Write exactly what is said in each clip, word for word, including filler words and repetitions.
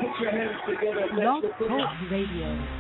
Blog Talk Radio.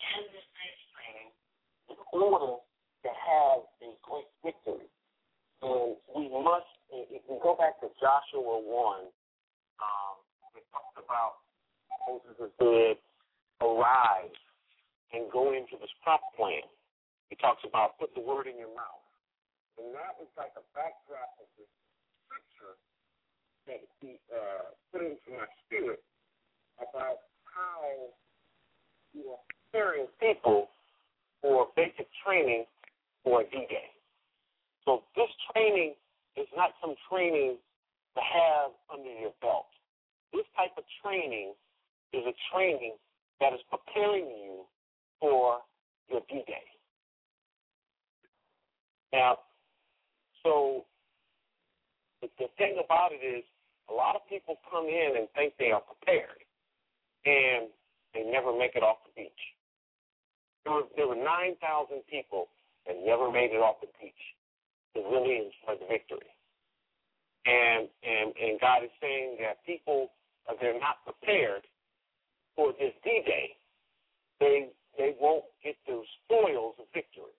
and this base training in order to have a great victory. And we must, if we go back to Joshua one, um, it talks about Moses said, arise and go into this promised land. He talks about put the word in your mouth. And that is like a backdrop of the scripture that he uh, put into my spirit about how you are preparing people for basic training for a D-Day. So this training is not some training to have under your belt. This type of training is a training that is preparing you for your D-Day. Now, so the, the thing about it is a lot of people come in and think they are prepared, and they never make it off the beach. There were, there were nine thousand people that never made it off the beach to really enjoy the victory. And, and, and God is saying that people, if they're not prepared for this D-Day, they, they won't get the spoils of victory.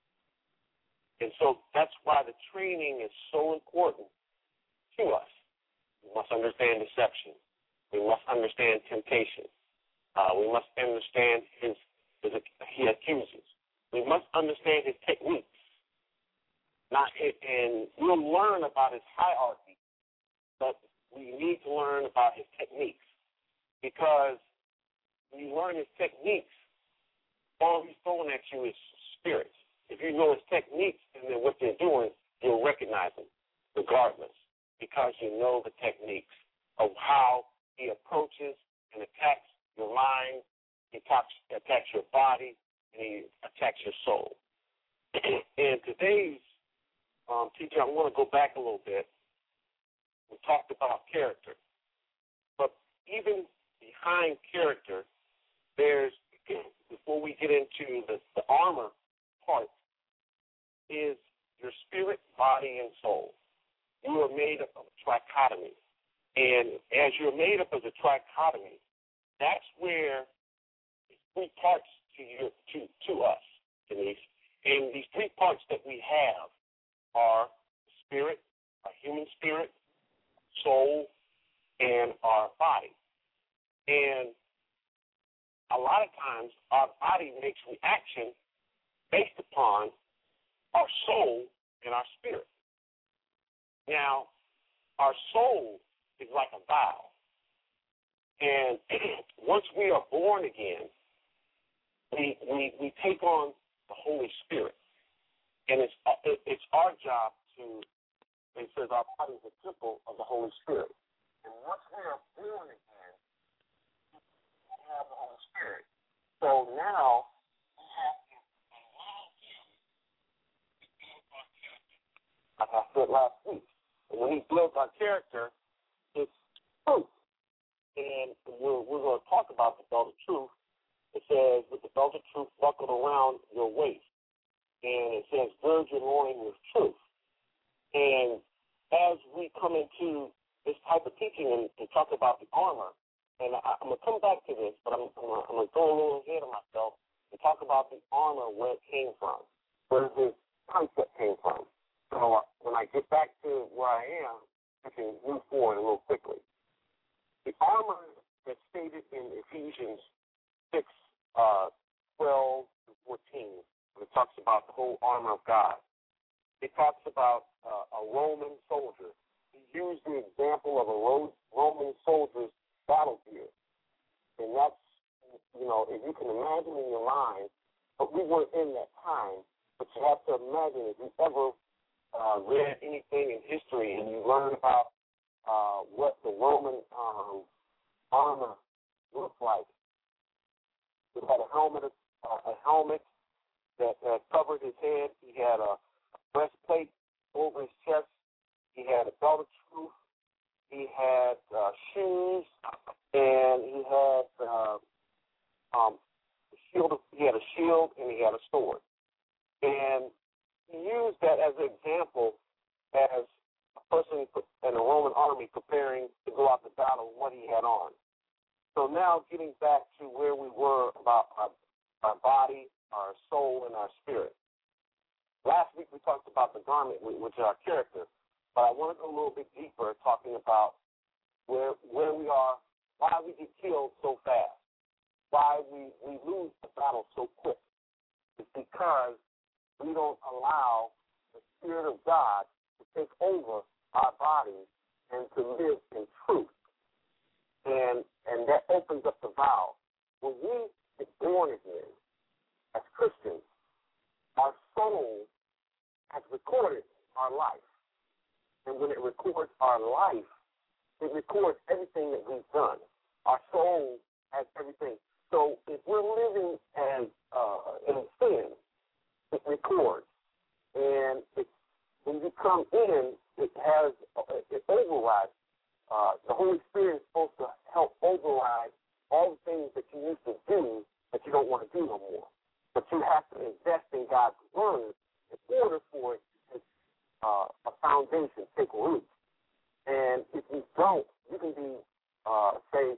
And so that's why the training is so important to us. We must understand deception. We must understand temptation. Uh, we must understand his, his, he accuses. We must understand his techniques. Not, and we'll learn about his hierarchy, but we need to learn about his techniques. Because when you learn his techniques, all he's throwing at you is spirits. If you know his techniques and then what they're doing, you'll recognize them regardless, because you know the techniques of how he approaches and attacks your mind, he attacks, attacks your body, and he attacks your soul. And today's um, teacher, I want to go back a little bit. We talked about character. But even behind character, there's, before we get into the, the armor part, is your spirit, body, and soul. You are made up of a trichotomy. And as you're made up of a trichotomy, that's where three parts to your to, to us, Denise. And these three parts that we have are spirit, our human spirit, soul, and our body. And a lot of times our body makes reaction based upon our soul and our spirit. Now, our soul is like a valve. And once we are born again, we, we, we take on the Holy Spirit. And it's, it's our job to, it says our body is a temple of the Holy Spirit. And once we are born again, we have the Holy Spirit. So now we have to allow him to build our character. Like I said last week. And when he builds our character, it's truth. And we're, we're going to talk about the belt of truth. It says, with the belt of truth buckled around your waist. And it says, gird your loins with truth. And as we come into this type of teaching and, and talk about the armor, and I, I'm going to come back to this, but I'm, I'm going to go a little ahead of myself and talk about the armor, where it came from, where this concept came from. So when I get back to where I am, I can move forward a little quickly. The armor that's stated in Ephesians six, uh, twelve to fourteen, when it talks about the whole armor of God, it talks about uh, a Roman soldier. He used the example of a Roman soldier's battle gear. And that's, you know, if you can imagine in your mind, but we weren't in that time, but you have to imagine if you ever uh, read anything in history and you learn about uh, what the Roman um, armor looked like. He had a helmet, uh, a helmet that uh, covered his head. He had a breastplate over his chest. He had a belt of truth. He had uh, shoes, and he had uh, um, a shield. He had a shield, and he had a sword. And he used that as an example as a person in the Roman army preparing to go out to battle, what he had on. So now getting back to where we were about our, our body, our soul, and our spirit. Last week we talked about the garment, which is our character, but I want to go a little bit deeper, talking about where where we are, why we get killed so fast, why we, we lose the battle so quick. It's because we don't allow the Spirit of God to take over our bodies and to live in truth. And and that opens up the valve. When we get born again, as Christians, our soul has recorded our life. And when it records our life, it records everything that we've done. Our soul has everything. So if we're living as uh, in sin, it records. And it, when you come in, it has it overrides. Uh, the Holy Spirit is supposed to help override all the things that you used to do that you don't want to do no more. But you have to invest in God's Word in order for it to take uh, a foundation, take root. And if you don't, you can be, uh, say,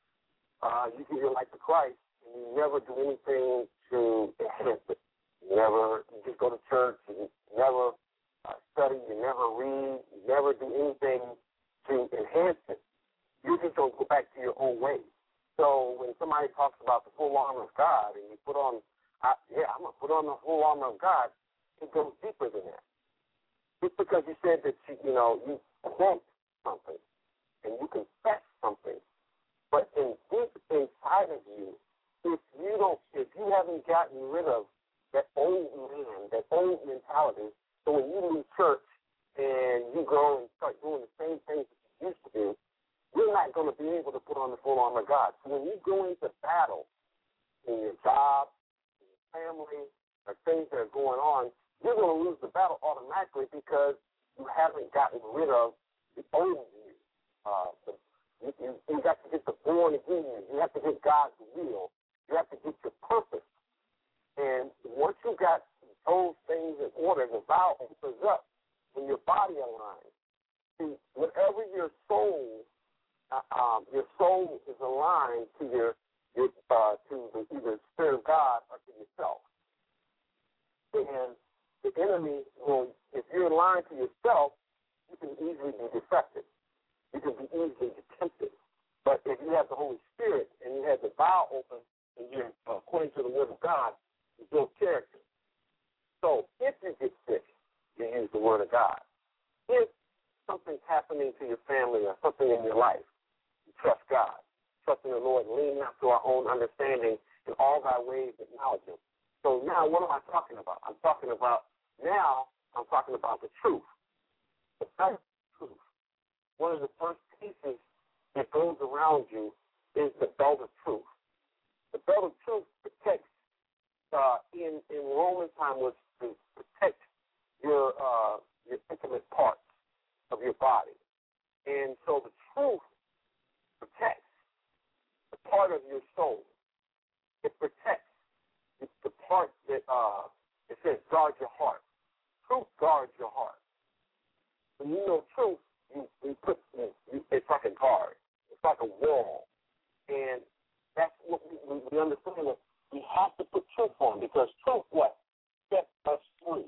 uh, you give your life to Christ, and you never do anything to enhance it. You never, you just go to church, you never uh, study, you never read, you never do anything to enhance it. You just don't go back to your old ways. So when somebody talks about the full armor of God, and you put on, I, yeah, I'm going to put on the full armor of God, it goes deeper than that. Just because you said that, you, you know, you quote something and you confess something, but in deep inside of you, if you don't, if you haven't gotten rid of that old man, that old mentality, so when you leave church and you go and start doing the same things that you used to do, you're not going to be able to put on the full armor of God. So when you go into battle in your job, in your family, or things that are going on, you're going to lose the battle automatically because you haven't gotten rid of the old you. Uh, the, you, you. You got to get the born again you. You have to get God's will. You have to get your purpose. And once you got those things in order, the vow opens up when your body aligns. See, whatever your soul, uh, um, your soul is aligned to your, your uh, to the, either the Spirit of God or to yourself. And the enemy will, if you're aligned to yourself, you can easily be deceptive. You can be easily tempted. But if you have the Holy Spirit and you have the vow open and you're uh, according to the Word of God, you build character. So if you get sick, you use the Word of God. If something's happening to your family or something in your life, you trust God. Trust in the Lord, lean not to our own understanding, in all thy ways acknowledge Him. So now what am I talking about? I'm talking about, now I'm talking about the truth. The first truth. One of the first pieces that goes around you is the belt of truth. The belt of truth protects, uh, in, in Roman time, was to protect your, uh, your intimate parts of your body. And so the truth protects the part of your soul. It protects It's the part that uh, it says guard your heart. Truth guards your heart. When you know truth, you, you put you, you, it's like a guard. It's like a wall, and that's what we, we, we understand. That we have to put truth on because truth, what sets us free.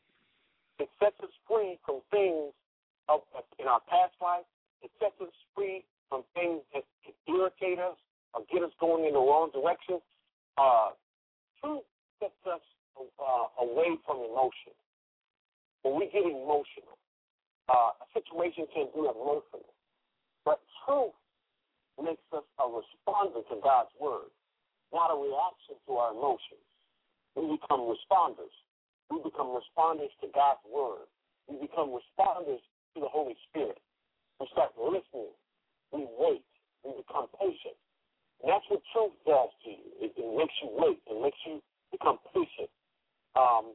It sets us free from things of, in our past life. It sets us free from things that can irritate us or get us going in the wrong direction. Uh, Truth sets us uh, away from emotion. When we get emotional, uh, a situation can be emotional. But truth makes us a responder to God's Word, not a reaction to our emotions. We become responders. We become responders to God's Word. We become responders to the Holy Spirit. We start listening. We wait. We become patient. And that's what truth does to you. It, it makes you wait. It makes you become patient. Um,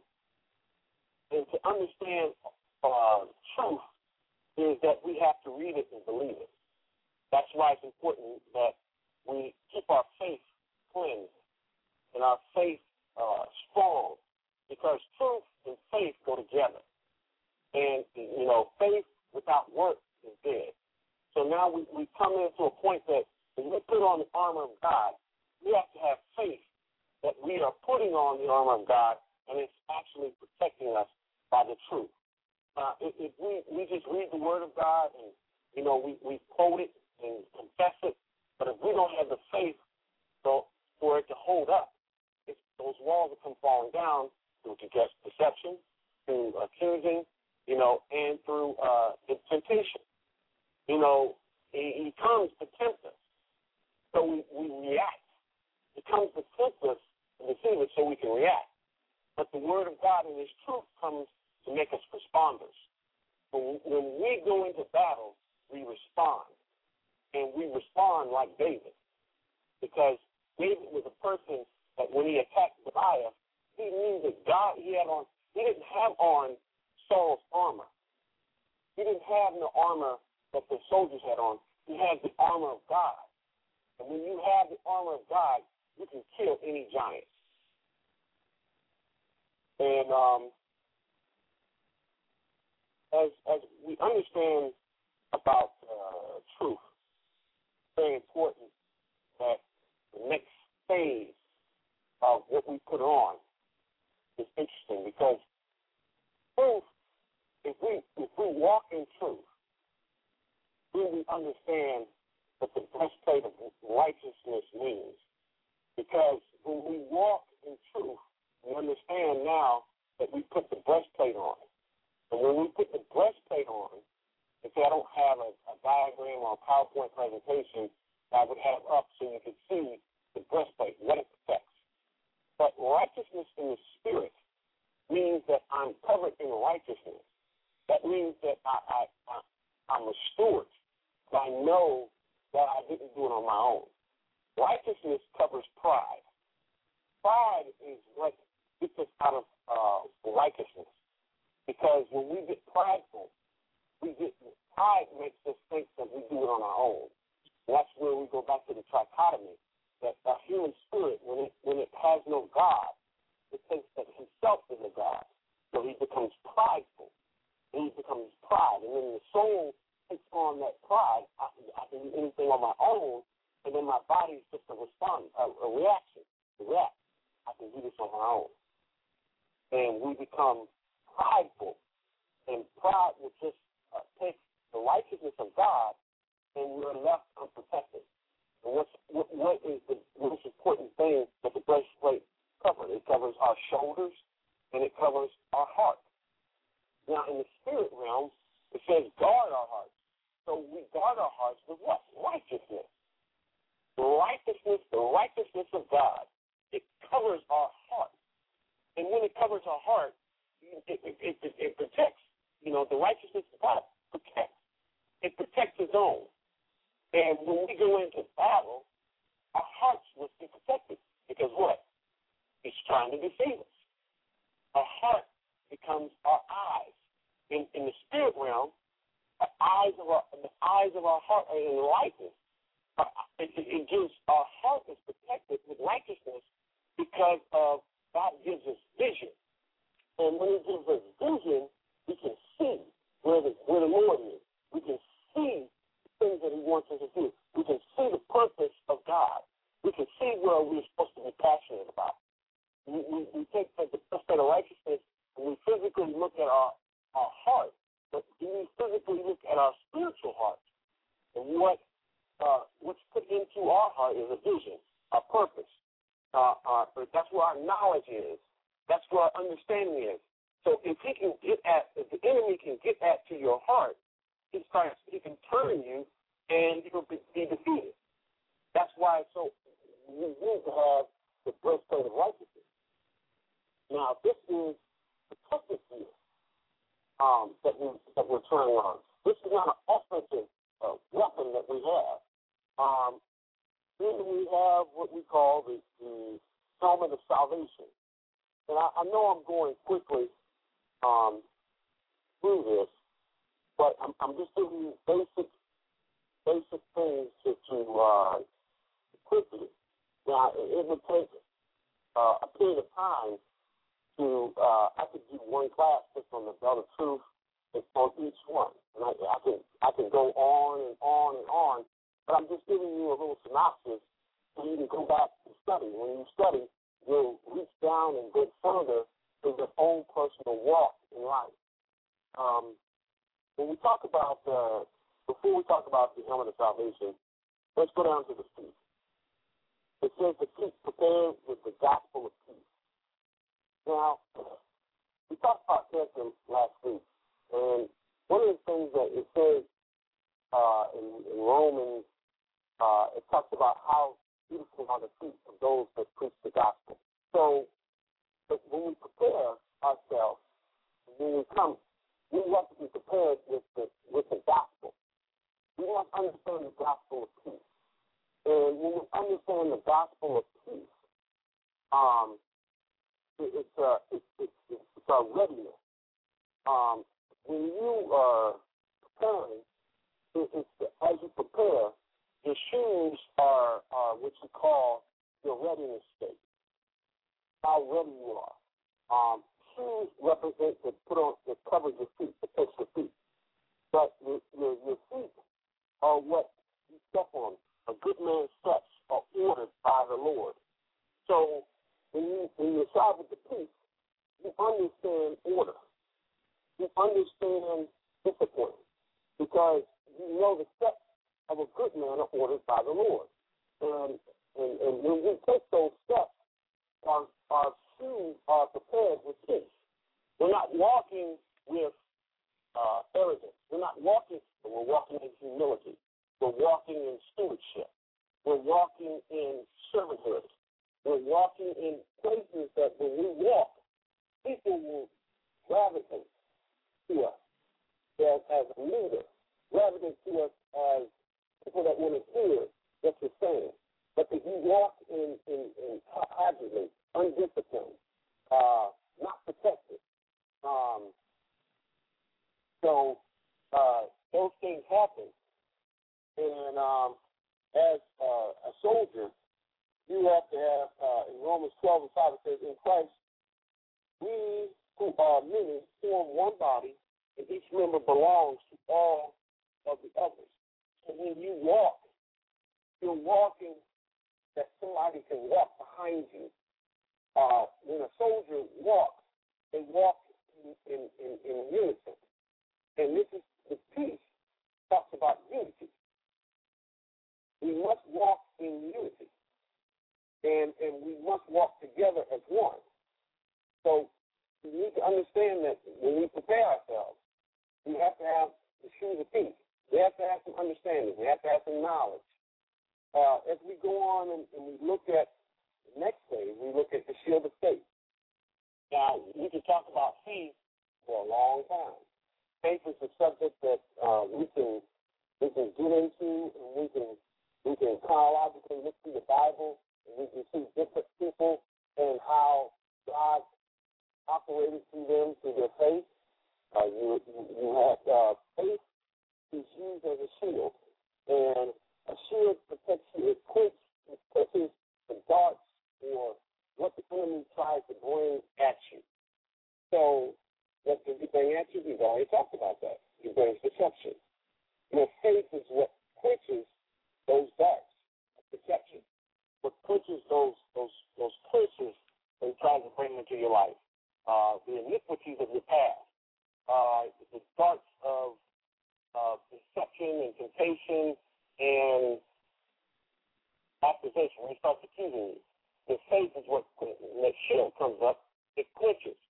and to understand uh, truth is that we have to read it and believe it. That's why it's important that we keep our faith cleansed and our faith uh, strong, because truth and faith go together. And, you know, faith without work is dead. So now we, we come into a point that when we put on the armor of God, we have to have faith that we are putting on the armor of God, and it's actually protecting us by the truth. Uh, if, if we, we just read the Word of God and, you know, we, we quote it and confess it, but if we don't have the faith so, for it to hold up, it's, those walls will come falling down through deception, through accusing, you know, and through uh, temptation. You know, he, he comes to tempt us, so we, we react. He comes to tempt us and deceive us so we can react. But the Word of God and His truth comes to make us responders. When, when we go into battle, we respond. And we respond like David. Because David was a person that when he attacked Goliath, he knew that God, he had on, he didn't have on Saul's armor. He didn't have the armor that the soldiers had on. He had the armor of God. And when you have the armor of God, you can kill any giant. And um, as as we understand about uh, truth, it's very important that the next phase of what we put on is interesting because truth, if we if we walk in truth, then we understand what the breastplate of righteousness means. Because when we walk in truth, we understand now that we put the breastplate on. And when we put the breastplate on, if I don't have a, a diagram or a PowerPoint presentation that I would have up so you could see the breastplate, what it protects. But righteousness in the spirit means that I'm covered in righteousness. That means that I, I, I, I'm a steward. I know that I didn't do it on my own. Righteousness covers pride. Pride is what gets us out of uh, righteousness. Because when we get prideful, we get pride makes us think that we do it on our own. And that's where we go back to the trichotomy, that a human spirit, when it when it has no God, it thinks that himself is a God. So he becomes prideful. He becomes pride. And then the soul takes on that pride. I, I can do anything on my own. And then my body is just a response, a, a reaction, to react. I can do this on my own. And we become prideful. And pride will just uh, take the righteousness of God, and we're left unprotected. And what's, what, what is the most important thing that the breastplate covers? It covers our shoulders, and it covers our heart. Now, in the spirit realm, it says guard our hearts. So we guard our hearts with what? Righteousness. Righteousness, the righteousness of God, it covers our heart. And when it covers our heart, it, it, it, it, it protects, you know, the righteousness of God protects. It protects His own. And when we go into battle, our hearts must be protected. Because what? He's trying to deceive us. Our heart becomes our eyes. In, in the spirit realm, the eyes of our, the eyes of our heart are enlightened. It, it gives our heart is protected with righteousness because of God gives us vision. And when He gives us vision, we can see where the, where the Lord is. We can see the things that He wants us to do. We can see the purpose of God. We can see where we're supposed to be passionate about. We, we, we take the breastplate of righteousness and we physically look at our, our heart, but we physically look at our spiritual heart. And what Uh, what's put into our heart is a vision, a purpose. Uh, uh, that's where our knowledge is. That's where our understanding is. So if he can get at, if the enemy can get at to your heart, he starts, he can turn you, and you'll be, be defeated. That's why it's so we need to have the breastplate of righteousness. Now, this is protective gear um, that we that we're turning on. This is not an offensive uh, weapon that we have. Um, then we have what we call the, the helmet of salvation. And I, I know I'm going quickly um, through this, but I'm, I'm just giving you basic basic things to, to uh, quickly. Now, it, it would take uh, a period of time to, uh, I could do one class just on the belt of truth on each one. And I, I can I can go on and on and on. But I'm just giving you a little synopsis so you can go back and study. When you study, will reach down and go further in their own personal walk in life. Um, when we talk about, uh, before we talk about the helmet of salvation, let's go down to the feet. It says the feet prepared with the gospel of peace. Now, we talked about testing last week, and one of the things that it says uh, in, in Romans, uh, it talks about how beautiful are the feet of those that preach the gospel. So, but when we prepare ourselves, when we come, we have to be prepared with the with the gospel. We must understand the gospel of peace. And when we understand the gospel of peace, um, it, it's, uh, it, it, it, it's our readiness. Um, when you are preparing, it, it's the, as you prepare, your shoes are, are what you call your readiness state, how ready you are. Um, shoes represent the put on that covers your feet, protects your feet. But your, your, your feet are what you step on. A good man's steps are ordered by the Lord. So when you when you side with the peace, you understand order. You understand discipline because you know the steps of a good man are ordered by the Lord. And and, and when we take those steps, our our shoes are prepared with peace. We're not walking with uh, arrogance. We're not walking, but we're walking in humility. We're walking in stewardship. We're walking in servanthood. We're walking in places that when we walk, people will gravitate to us as, as a leader, gravitate to us as people that want to hear what you're saying. But if you walk in, in, in haphazardly, undisciplined, uh, not protected, um, so uh, those things happen. And um, as uh, a soldier, you have to have, uh, in Romans twelve and five, it says, in Christ, we who are many form one body, and each member belongs to all of the others. So when you walk, you're walking that somebody can walk behind you. Uh, when a soldier walks, they walk in, in, in, in unison. And this is the peace talks about unity. We must walk in unity, and, and we must walk together as one. So we need to understand that when we prepare ourselves, we have to have the shoes of peace. We have to have some understanding. We have to have some knowledge. Uh, as we go on and, and we look at the next phase, we look at the shield of faith. Now, we can talk about faith for a long time. Faith is a subject that uh, we can we can get into, and we can we can chronologically look through the Bible, and we can see different people and how God operated through them through their faith. Uh, you, you you have uh, faith is used as a shield, and a shield protects you. It quenches it quenches the darts or what the enemy tries to bring at you. So what does he bring at you? We've already talked about that. He brings deception. Your faith is what quenches those darts of deception, what quenches those those those curses that he tries to bring into your life, uh, the iniquities of your past, uh, the darts of uh, deception and temptation and accusation. When he starts accusing you, the faith is what when that shield comes up, it quenches.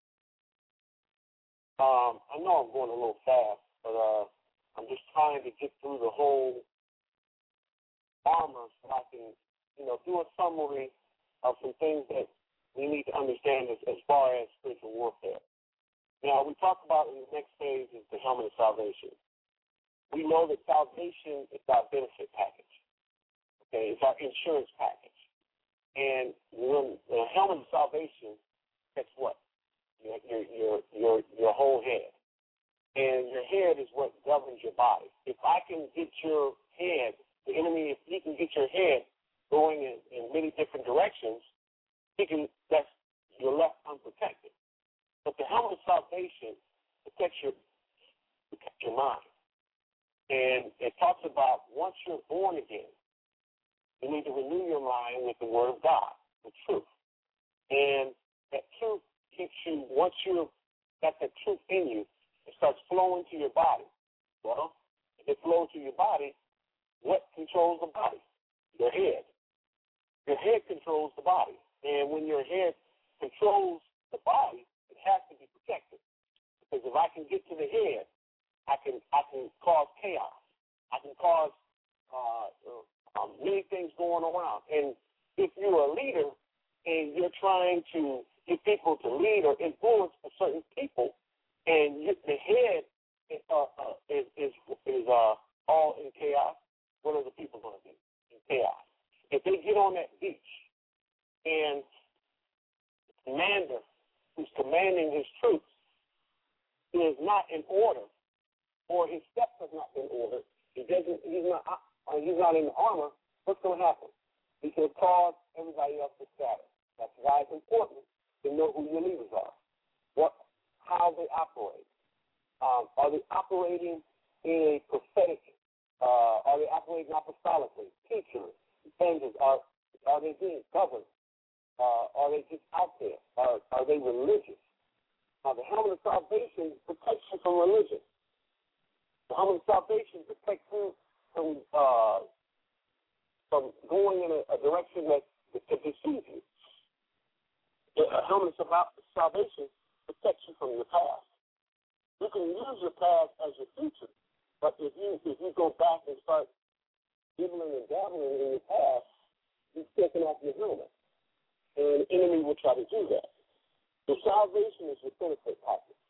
Um, I know I'm going a little fast, but uh, I'm just trying to get through the whole armor so I can, you know, do a summary of some things that we need to understand as, as far as spiritual warfare. Now, we talk about in the next phase is the helmet of salvation. We know that salvation is our benefit package. Okay, it's our insurance package. And when the helmet of salvation, guess what? Your, your, your, your, your whole head. And your head is what governs your body. If I can get your head, the enemy, if he can get your head going in, in many different directions, he can, that's, you're left unprotected. But the helmet of salvation protects your, protects your mind. And it talks about once you're born again, you need to renew your mind with the Word of God, the truth. And that truth keeps you, once you've got that truth in you, it starts flowing to your body. Well, if it flows to your body, what controls the body? Your head. Your head controls the body. And when your head controls the body, it has to be protected. Because if I can get to the head, I can I can cause chaos. I can cause uh, um, many things going around. And if you're a leader and you're trying to get people to lead or influence a certain people, and you, the head is, uh, uh, is is, is uh, all in chaos, what are the people going to do in chaos? If they get on that beach and the commander who's commanding his troops is not in order, or his steps have not been ordered, he doesn't, he's not, uh, he's not in armor, what's going to happen? He can cause everybody else to scatter. That's why it's important to know who your leaders are, what, how they operate. Um, are they operating in a prophetic? Uh, are they operating apostolically? Teachers, evangelists, are are they being governed? Uh, are they just out there? Are are they religious? Now, the helmet of salvation protects you from religion. The helmet of salvation protects you from uh, from going in a, a direction that could deceive you. The helmet of salvation protects you from your past. You can use your past as your future, but if you if you go back and start dibbling and dabbling in your past, you're taking off your helmet, and the enemy will try to do that. The salvation is your benefit package.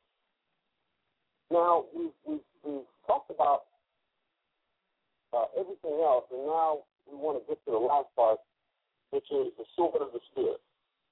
Now we've we've, we've talked about uh, everything else, and now we want to get to the last part, which is the sword of the Spirit.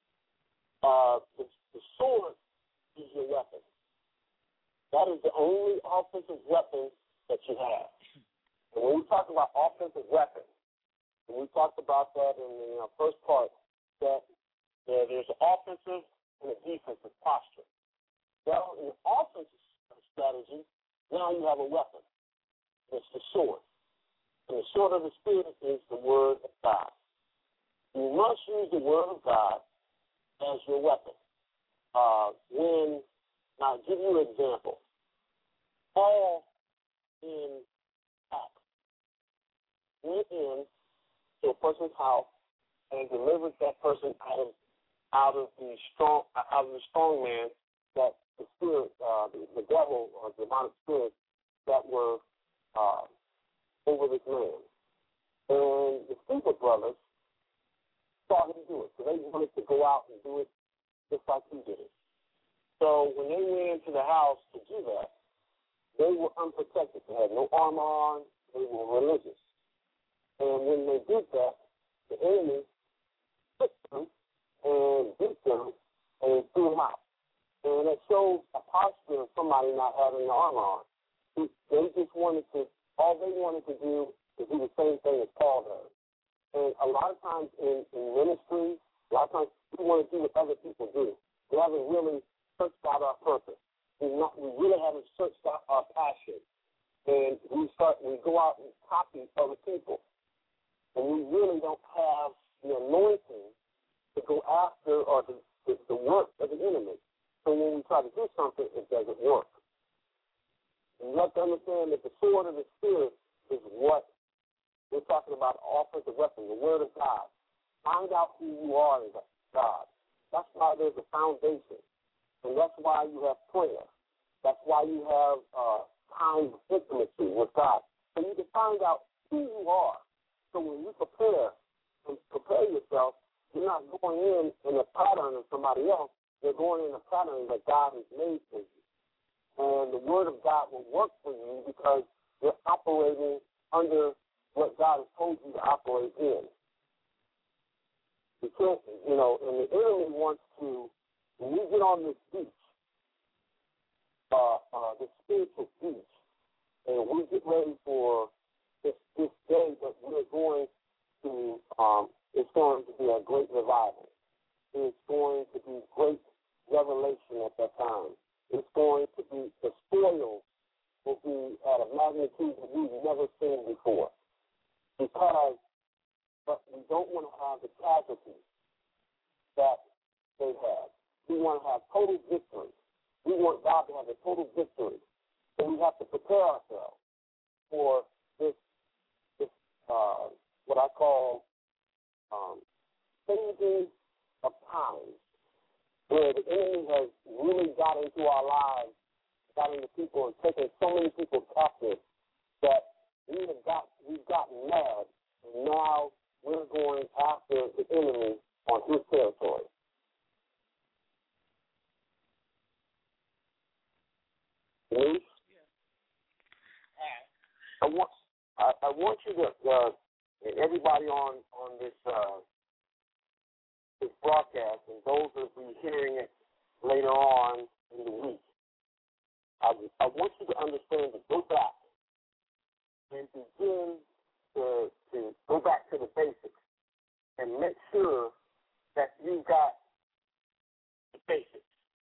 Uh, the, the sword is your weapon. That is the only offensive weapon that you have. And when we talk about offensive weapons, and we talked about that in the uh, first part, that uh, there's an offensive and a defensive posture. Well, in the offensive strategy, now you have a weapon. It's the sword. And the sword of the Spirit is the Word of God. You must use the Word of God as your weapon. Uh, when, now I'll give you an example. Paul in Acts went in to a person's house and delivered that person out of out of the strong out of the strong man that the spirit, uh, the, the devil or demonic spirits that were uh, over this man. And the Stephen brothers saw him do it, so they wanted to go out and do it just like he did it. So when they went into the house to do that, they were unprotected. They had no armor on. They were religious. And when they did that, the enemy took them and beat them and threw them out. And it shows a posture of somebody not having the armor on. They just wanted to, all they wanted to do is do the same thing as Paul does. And a lot of times in, in ministry, a lot of times we want to do what other people do. We haven't really searched out our purpose. We not we really haven't searched out our passion. And we start we go out and copy other people. And we really don't have the anointing to go after or the, the, the work of the enemy. So when we try to do something, it doesn't work. And you have to understand that the sword of the Spirit is what we're talking about, offensive weapon, the Word of God. Find out who you are in God. That's why there's a foundation. And that's why you have prayer. That's why you have uh, time of intimacy with God. So you can find out who you are. So when you prepare and prepare yourself, you're not going in in a pattern of somebody else. You're going in a pattern that God has made for you. And the Word of God will work for you because you're operating under what God has told you to operate in. You can't, you know, and the enemy wants to, when we get on this beach, uh, uh, this spiritual beach, and we get ready for this, this day that we're going to, um, it's going to be a great revival. It's going to be great revelation at that time. It's going to be, the spoils will be at a magnitude that we've never seen before. Because, but we don't want to have the casualties that they have. We want to have total victory. We want God to have a total victory. So we have to prepare ourselves for this, this uh, what I call um, changing of time, where the enemy has really got into our lives, got into people, and taken so many people captive that we have got we've gotten mad, and now we're going after the enemy on his territory. Denise? I want I, I want you to uh, and everybody on on this uh, this broadcast, and those that will be hearing it later on in the week. I, I want you to understand to go back and begin to to go back to the basics and make sure that you got the basics.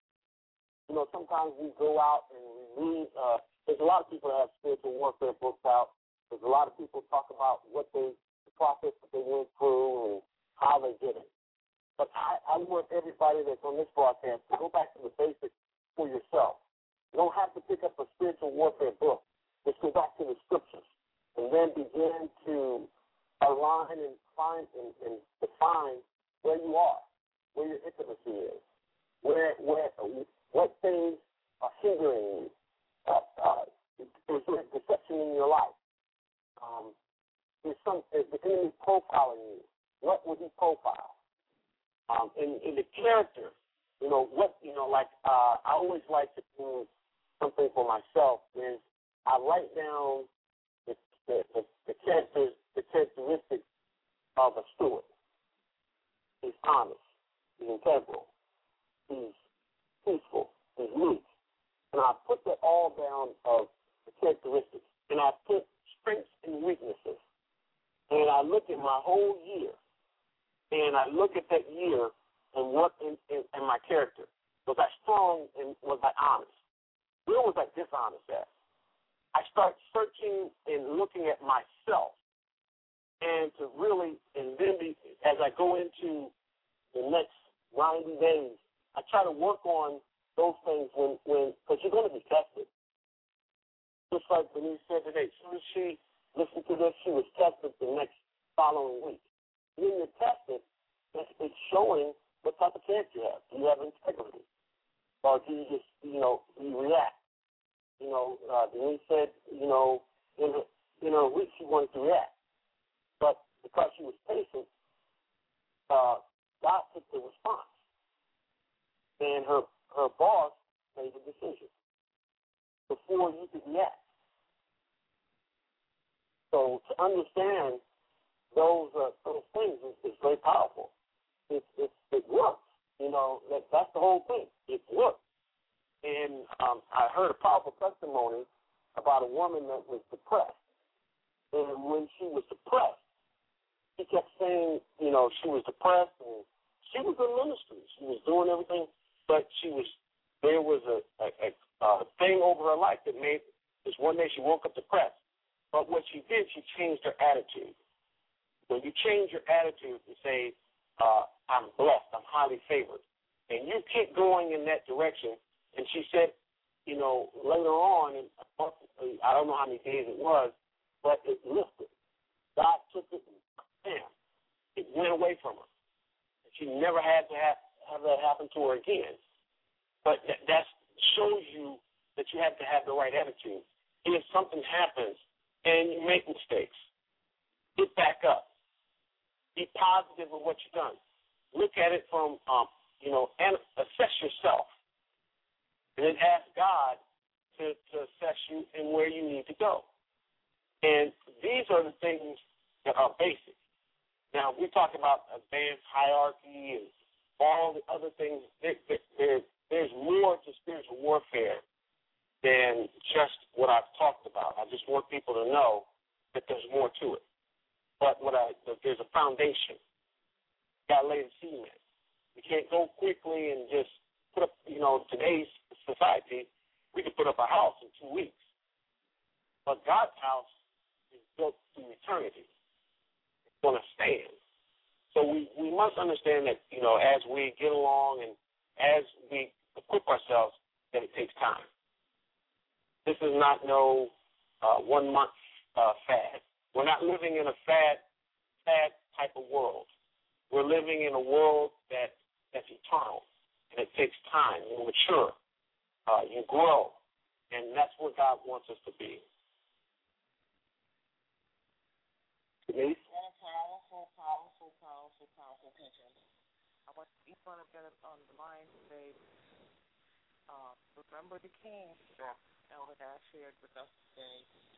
You know, sometimes we go out and we read. Uh, there's a lot of people that have spiritual warfare books out. There's a lot of people talk about what they, the process that they went through and how they did it. But I, I want everybody that's on this broadcast to go back to the basics for yourself. You don't have to pick up a spiritual warfare book. Just go back to the scriptures and then begin to align and find and, and define where you are, where your intimacy is, where where what things are hindering you. Uh, uh, is there deception in your life? Um, is some is the enemy profiling you? What would he profile? Um, in, in the character, you know what you know. Like uh, I always like to do something for myself. Is I write down the the, the, the characters, the characteristics of a steward. He's honest. He's integral. He's peaceful. He's meek. And I put that all down of the characteristics. And I put strengths and weaknesses. And I look at my whole year. And I look at that year and what in, in, in my character. Was I strong and was I honest? Where was I dishonest at? I start searching and looking at myself. And to really, and then be, as I go into the next ninety days, I try to work on those things when, when, because you're going to be tested. Just like Denise said today, as soon as she listened to this, she was tested the next following week. When you're tested, it's, it's showing what type of character you have. Do you have integrity? Or do you just, you know, do you react? You know, uh, Denise said, you know, in a, in a week she wanted to react. But because she was patient, uh, God took the response. And her her boss made a decision before you could react. So to understand those uh, those things is, is very powerful. It, it, it works. You know, that, that's the whole thing. It works. And um, I heard a powerful testimony about a woman that was depressed. And when she was depressed, she kept saying, you know, she was depressed and she was in ministry. She was doing everything. But she was, there was a, a, a, a thing over her life that made, this one day she woke up depressed. But what she did, she changed her attitude. When you change your attitude and say, uh, I'm blessed, I'm highly favored, and you keep going in that direction, and she said, you know, later on, and I don't know how many days it was, but it lifted. God took it and bam, it went away from her. She never had to have have that happen to her again. But that that's, shows you that you have to have the right attitude. And if something happens and you make mistakes, get back up. Be positive with what you've done. Look at it from, um, you know, and assess yourself. And then ask God to, to assess you and where you need to go. And these are the things that are basic. Now, we talk about advanced hierarchy and all the other things. There, there, there's more to spiritual warfare than just what I've talked about. I just want people to know that there's more to it. But what I, there's a foundation. You got to lay the cement. You can't go quickly and just put up, you know, today's society, we could put up a house in two weeks. But God's house is built through eternity. It's going to stand. So we, we must understand that, you know, as we get along and as we equip ourselves, that it takes time. This is not no uh, one-month uh, fad. We're not living in a fad, fad type of world. We're living in a world that that's eternal, and it takes time. You mature, uh, you grow, and that's where God wants us to be. Denise? Powerful, powerful, powerful, powerful teaching. I want each one of them on the line today. Uh, remember the king that Elder Nash shared with us today.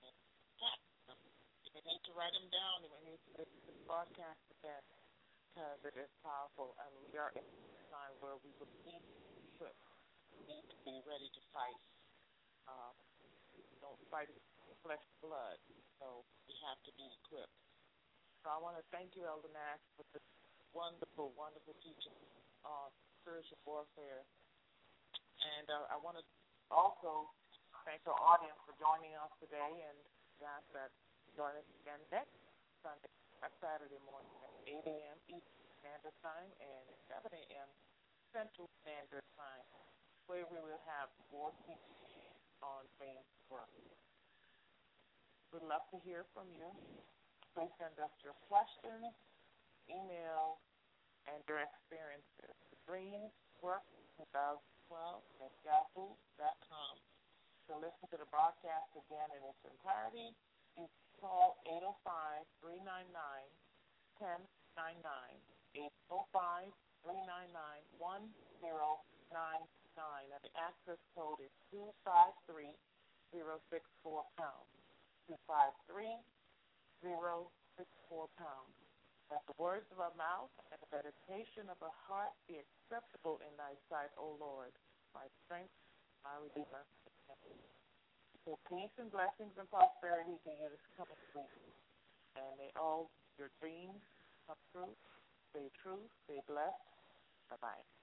You need to write them down. You need to listen to the broadcast again because it is powerful. And we are in a time where we would need to, need to be ready to fight. Uh, we don't fight flesh and blood, so we have to be equipped. So I want to thank you, Elder Nash, for this wonderful, wonderful teaching on spiritual warfare. And uh, I want to also thank our audience for joining us today, and ask that join us again next Sunday, Saturday morning at eight a.m. Eastern Standard Time and seven a.m. Central Standard Time, where we will have more teaching on James work. We'd love to hear from you. Please send us your questions, email, and your experiences. Dreams Work twenty twelve at yahoo dot com. To listen to the broadcast again in its entirety, you can call eight oh five, three nine nine, one oh nine nine, eight oh five, three nine nine, one oh nine nine, and the access code is two five three, zero six four pound. two five three, zero six four pound. Let the words of our mouth and the meditation of our heart be acceptable in thy sight, O Lord, my strength, my Redeemer. For peace and blessings and prosperity be in this coming week. And may all your dreams come true. Stay true, stay blessed. Bye-bye.